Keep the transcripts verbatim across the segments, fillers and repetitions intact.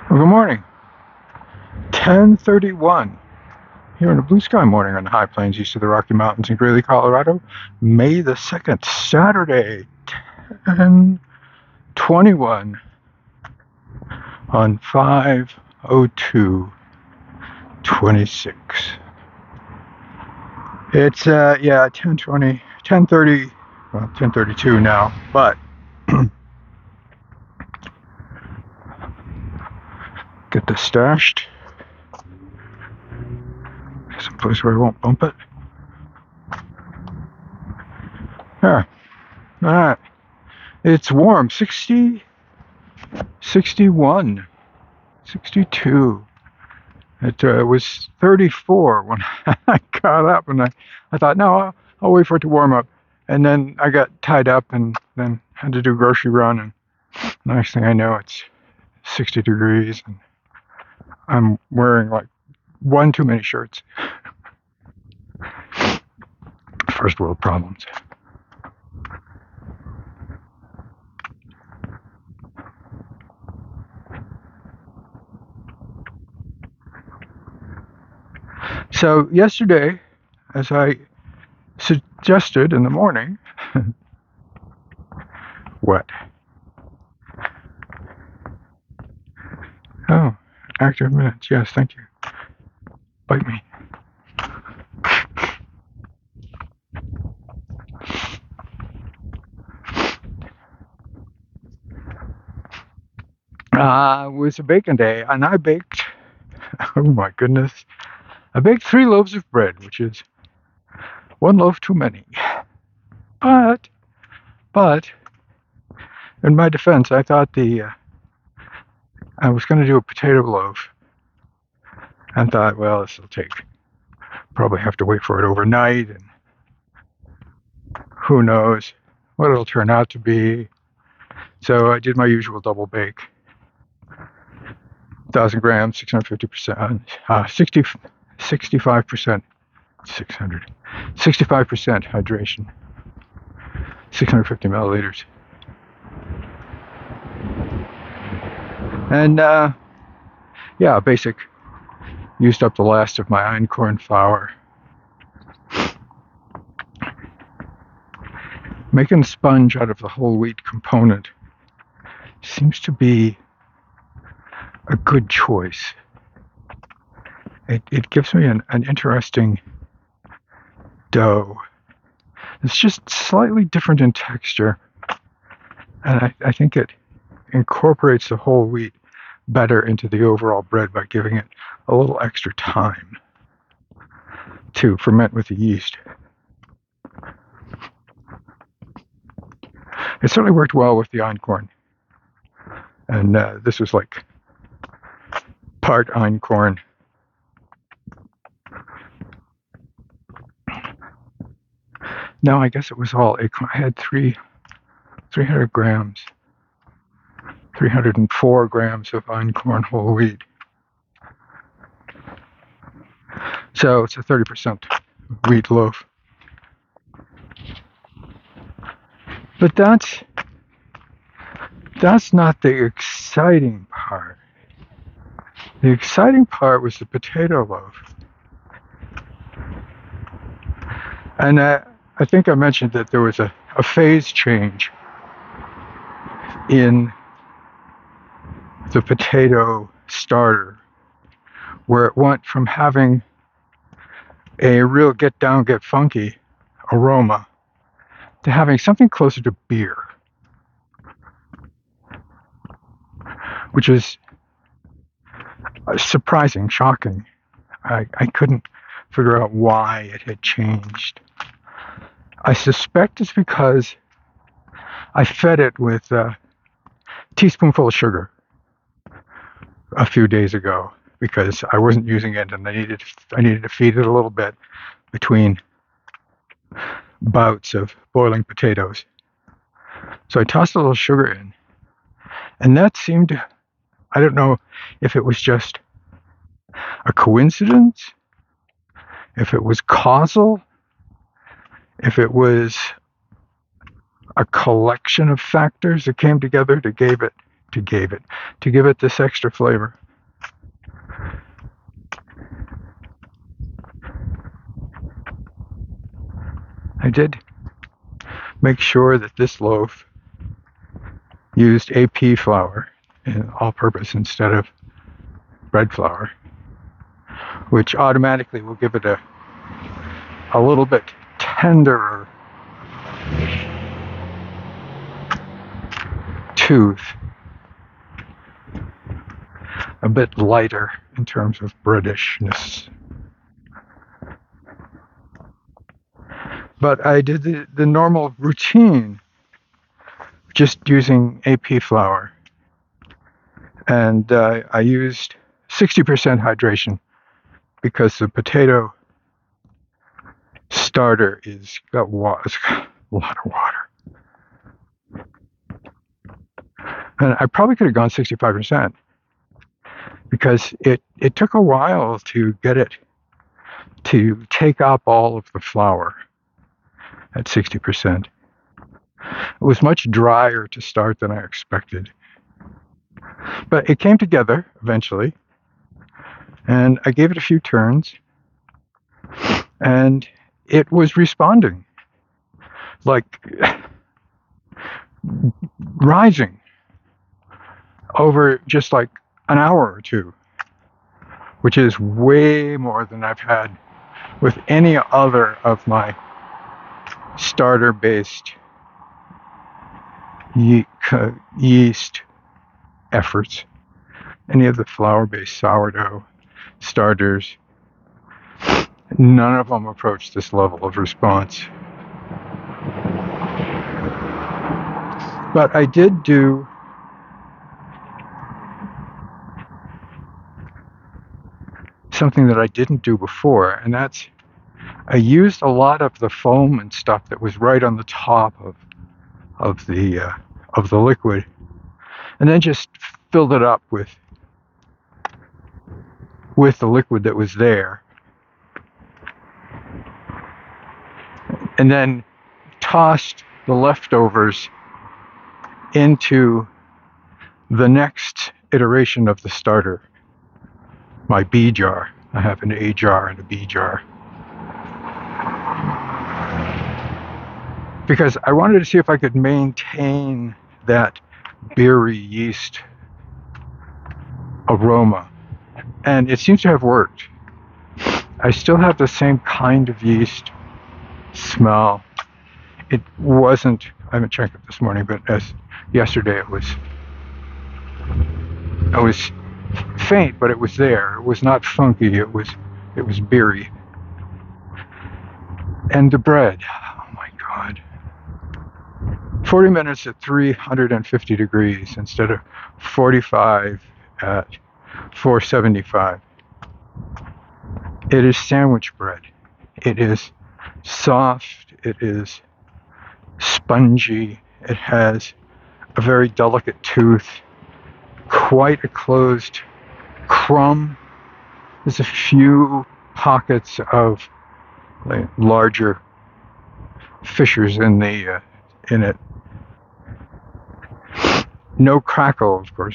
Well, good morning. ten thirty-one here in a blue sky morning on the high plains east of the Rocky Mountains in Greeley, Colorado. May the second, Saturday, ten twenty-one on five oh two twenty-six. It's, uh, yeah, ten twenty, ten thirty, well, ten thirty-two now, but get this stashed. Someplace where I won't bump it. There. Alright. It's warm. sixty, sixty-one, sixty-two. It uh, was thirty-four when I got up, and I, I thought, no, I'll, I'll wait for it to warm up. And then I got tied up and then had to do a grocery run. And the next thing I know, it's sixty degrees. And I'm wearing like one too many shirts. First world problems. So yesterday, as I suggested in the morning, what? Oh, active minutes. Yes, thank you. Bite me. Uh, it was a baking day, and I baked, oh my goodness, I baked three loaves of bread, which is one loaf too many. But, but, in my defense, I thought the, uh, I was going to do a potato loaf, and thought, well, this will take, probably have to wait for it overnight, and who knows what it'll turn out to be. So I did my usual double bake. one thousand grams, six hundred fifty percent, uh, sixty, sixty-five percent, six hundred, sixty-five percent hydration, six hundred fifty milliliters. And, uh, yeah, basic, used up the last of my einkorn flour. Making a sponge out of the whole wheat component seems to be a good choice. It, it gives me an, an interesting dough. It's just slightly different in texture, and I, I think it incorporates the whole wheat better into the overall bread by giving it a little extra time to ferment with the yeast. It certainly worked well with the einkorn, and uh, this was like part einkorn. No, I guess it was all acorn. I had three, three hundred grams, three hundred four grams of einkorn whole wheat. So it's a thirty percent wheat loaf. But that's, that's not the exciting part. The exciting part was the potato loaf. And uh, I think I mentioned that there was a, a phase change in the potato starter, where it went from having a real get down, get funky aroma to having something closer to beer, which is surprising, shocking. I, I couldn't figure out why it had changed. I suspect it's because I fed it with a teaspoonful of sugar a few days ago because I wasn't using it, and I needed I needed to feed it a little bit between bouts of boiling potatoes. So I tossed a little sugar in, and that seemed to, I don't know if it was just a coincidence, if it was causal, if it was a collection of factors that came together to give it to give it to give it this extra flavor. I did make sure that this loaf used A P flour, all-purpose, instead of bread flour, which automatically will give it a a little bit tenderer tooth, a bit lighter in terms of breadishness. But I did the, the normal routine, just using A P flour. And uh, I used sixty percent hydration because the potato starter is got, wa- it's got a lot of water. And I probably could have gone sixty-five percent because it, it took a while to get it to take up all of the flour at sixty percent. It was much drier to start than I expected. But it came together eventually, and I gave it a few turns, and it was responding, like rising over just like an hour or two, which is way more than I've had with any other of my starter-based ye- yeast efforts. Any of the flour-based sourdough starters, none of them approach this level of response. But I did do something that I didn't do before, and that's I used a lot of the foam and stuff that was right on the top of of the uh, of the liquid, and then just filled it up with with the liquid that was there, and then tossed the leftovers into the next iteration of the starter, my B jar. I have an A jar and a B jar, because I wanted to see if I could maintain that beery yeast aroma, and it seems to have worked. I still have the same kind of yeast smell. It wasn't, I haven't checked it this morning, but as yesterday it was, it was faint, but it was there. It was not funky, it was, it was beery. And the bread, oh my God. forty minutes at three hundred fifty degrees instead of forty-five at four seventy-five. It is sandwich bread. It is soft. It is spongy. It has a very delicate tooth, quite a closed crumb. There's a few pockets of like, larger fissures in the uh, in it. No crackle, of course.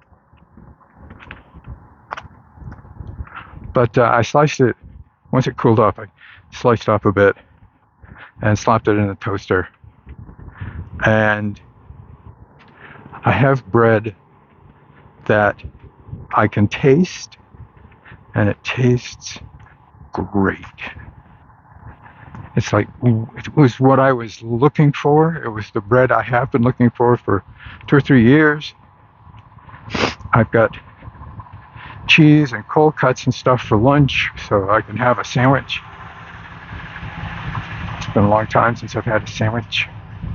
But uh, I sliced it, once it cooled off, I sliced off a bit and slapped it in the toaster. And I have bread that I can taste, and it tastes great. It's like, it was what I was looking for. It was the bread I have been looking for for two or three years. I've got cheese and cold cuts and stuff for lunch, so I can have a sandwich. It's been a long time since I've had a sandwich.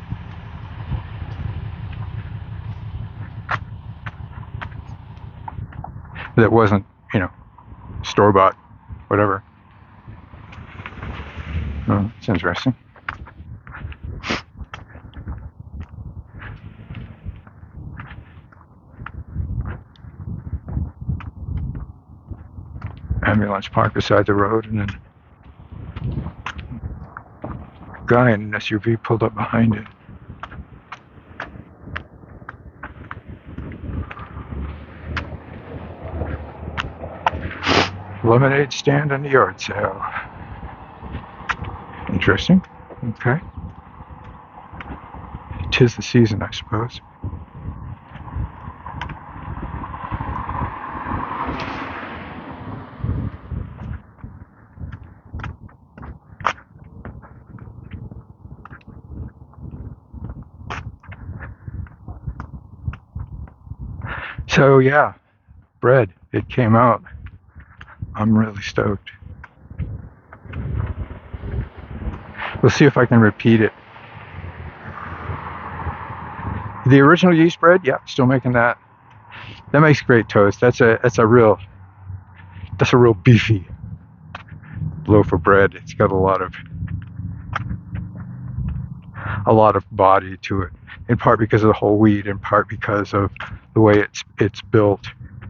That wasn't, you know, store-bought, whatever. Oh, it's interesting. Ambulance parked beside the road, and then a guy in an S U V pulled up behind it. Lemonade stand and the yard sale. Interesting. Okay. 'Tis the season, I suppose. So yeah, bread. It came out. I'm really stoked. We'll see if I can repeat it. The original yeast bread, yeah, still making that. That makes great toast. That's a that's a real that's a real beefy loaf of bread. It's got a lot of a lot of body to it. In part because of the whole wheat, in part because of the way it's it's built.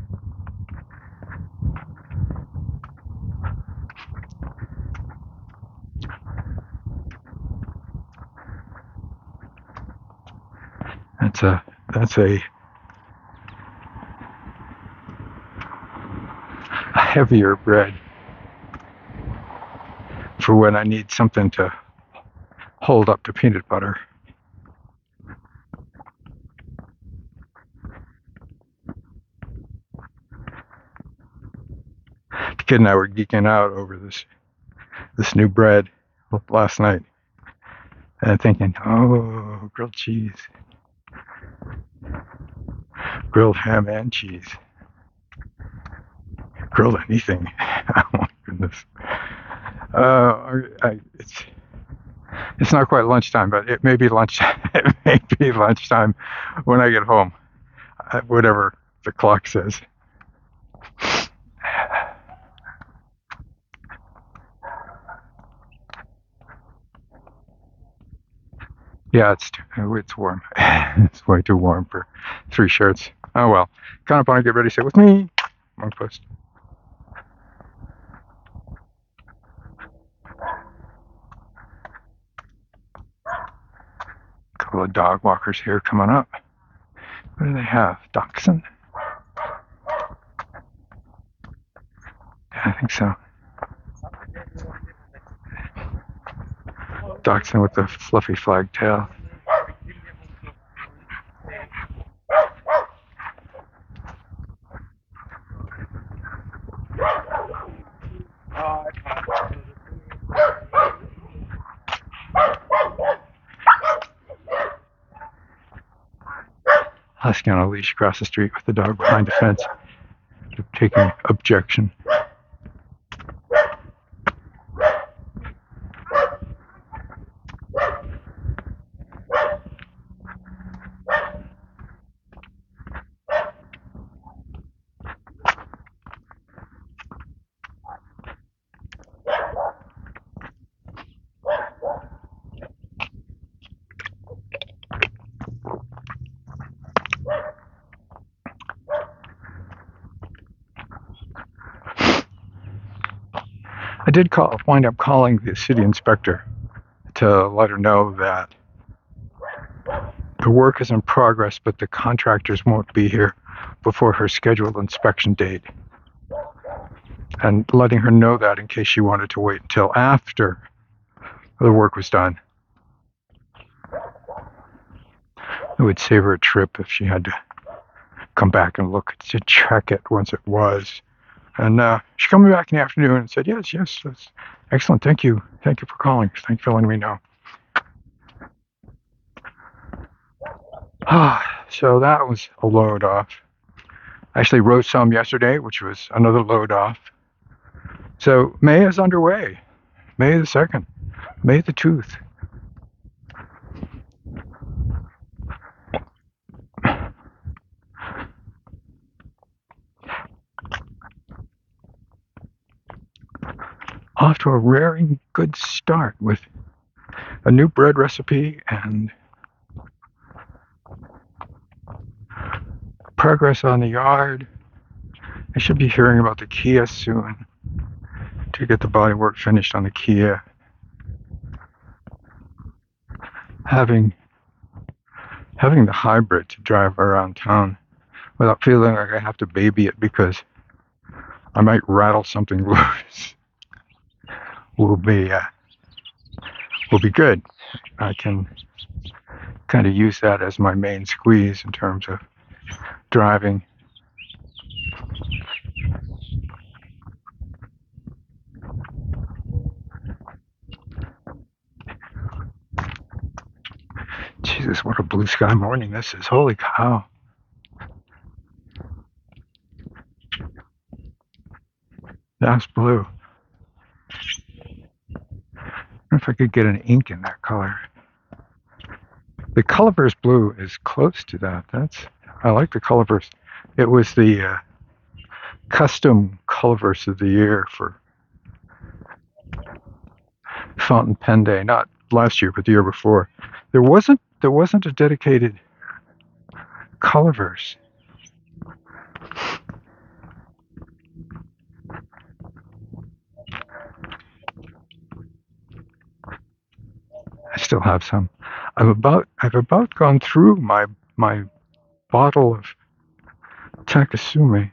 That's a that's a, a heavier bread for when I need something to hold up to peanut butter. The kid and I were geeking out over this this new bread last night, and thinking, oh, grilled cheese, grilled ham and cheese, grilled anything. Oh my goodness. Uh, I, it's it's not quite lunchtime, but it may be lunch. It may be lunchtime when I get home, whatever the clock says. Yeah, it's it's warm. It's way too warm for three shirts. Oh well. Count up on it, get ready, sit with me. Monk post. Couple of dog walkers here coming up. What do they have? Dachshund? Yeah, I think so. Dachshund with the fluffy flag tail. Husky on a leash across the street with the dog behind the fence, taking objection. I did call, wind up calling the city inspector to let her know that the work is in progress, but the contractors won't be here before her scheduled inspection date. And letting her know that in case she wanted to wait until after the work was done. It would save her a trip if she had to come back and look to check it once it was. And uh, she called me back in the afternoon and said, yes, yes, that's excellent. Thank you. Thank you for calling. Thank you for letting me know. Ah, so that was a load off. I actually wrote some yesterday, which was another load off. So May is underway. May the second. May the tooth. Off to a raring good start with a new bread recipe and progress on the yard. I should be hearing about the Kia soon to get the bodywork finished on the Kia. Having having the hybrid to drive around town without feeling like I have to baby it because I might rattle something loose. will be uh, will be good. I can kind of use that as my main squeeze in terms of driving. Jesus, what a blue sky morning this is. Holy cow. That's blue. I wonder if I could get an ink in that color. The Colorverse blue is close to that. That's I like the Colorverse. It was the uh, custom Colorverse of the year for Fountain Pen Day. Not last year, but the year before. There wasn't there wasn't a dedicated Colorverse. I still have some. I've about I've about gone through my my bottle of Takasumi.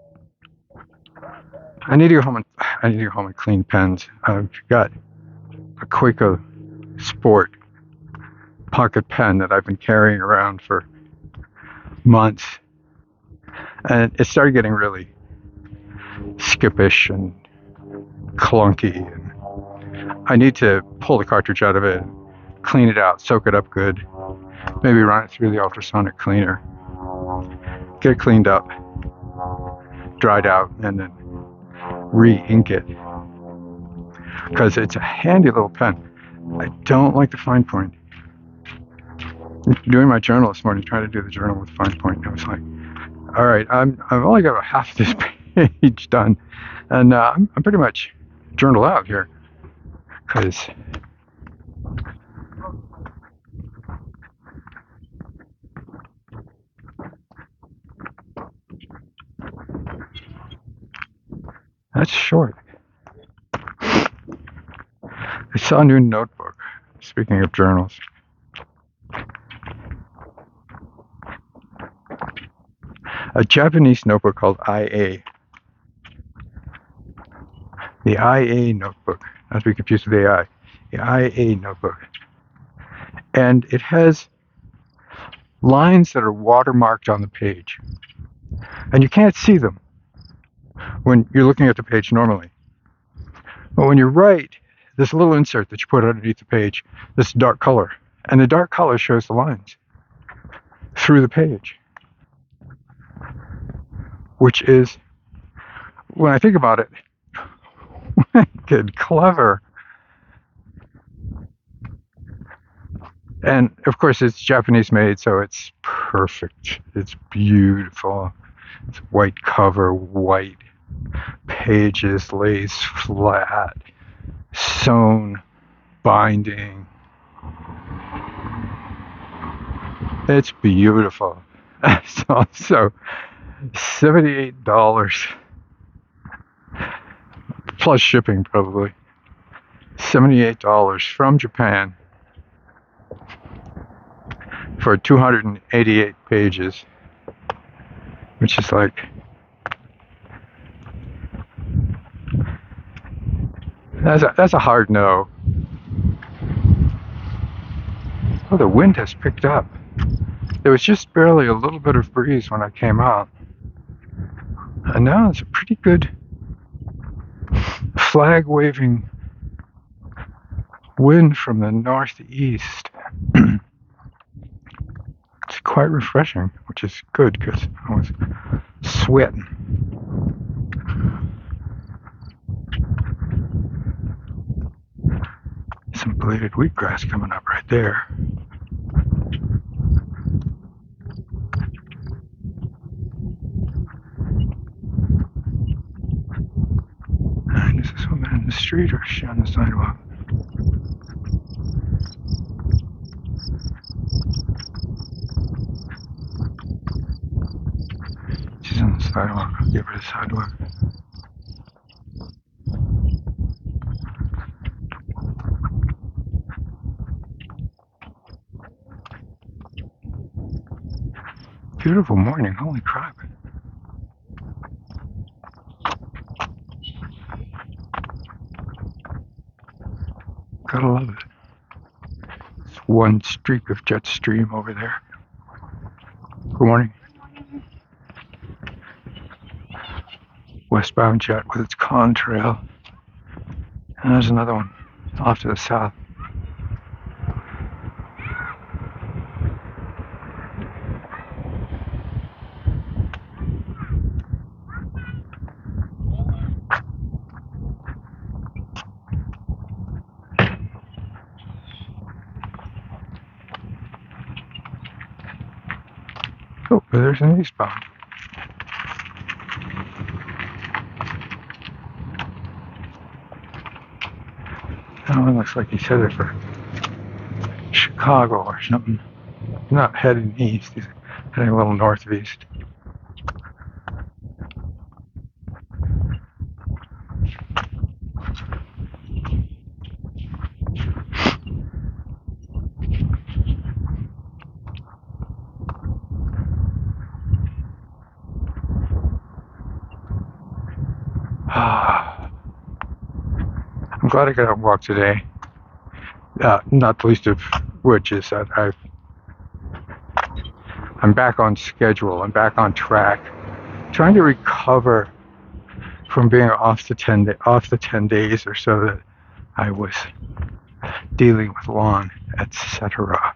I need to go home and I need to go home and clean pens. I've got a Quaker Sport pocket pen that I've been carrying around for months, and it started getting really skippish and clunky, and I need to pull the cartridge out of it, clean it out, soak it up good, maybe run it through the ultrasonic cleaner, get it cleaned up, dried out, and then re-ink it, because it's a handy little pen. I don't like the fine point. Doing my journal this morning, trying to do the journal with fine point, I was like, all right, I'm I've only got about half this page done, and uh, I'm, I'm pretty much journal out here, because that's short. I saw a new notebook, speaking of journals. A Japanese notebook called I A. The I A notebook, not to be confused with A I. The I A notebook. And it has lines that are watermarked on the page. And you can't see them when you're looking at the page normally. But when you write, there's a little insert that you put underneath the page, this dark color. And the dark color shows the lines through the page. Which is, when I think about it, wicked clever. And of course it's Japanese made, so it's perfect. It's beautiful. It's white cover, white pages, lays flat, sewn binding. It's beautiful. It's also seventy-eight dollars plus shipping, probably. seventy-eight dollars from Japan for two hundred eighty-eight pages, which is like, that's a, that's a hard no. Oh, the wind has picked up. There was just barely a little bit of breeze when I came out. And now it's a pretty good flag waving wind from the northeast. It's quite refreshing, which is good because I was sweating. Some bladed wheatgrass coming up right there. And is this woman in the street or is she on the sidewalk? She's on the sidewalk. I'll give her the sidewalk. Beautiful morning, holy crap. Gotta love it. It's one streak of jet stream over there. Good morning. Westbound jet with its contrail. And there's another one off to the south. Oh, there's an eastbound. That one looks like he's headed for Chicago or something. He's not heading east, he's heading a little north of east. I'm glad I got out and walk today. Uh, not the least of which is that I've I'm back on schedule. I'm back on track, trying to recover from being off the ten day, off the ten days or so that I was dealing with lawn, et cetera.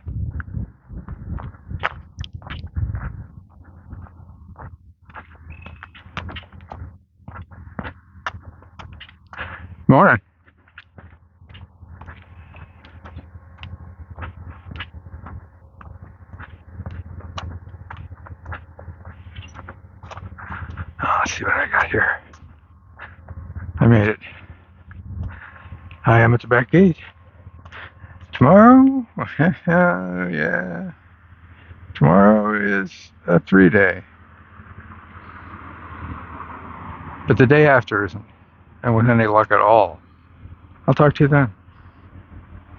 Morning. Oh, let's see what I got here. I made it. I am at the back gate. Tomorrow, yeah. Tomorrow is a three day. But the day after isn't. And with any luck at all. I'll talk to you then.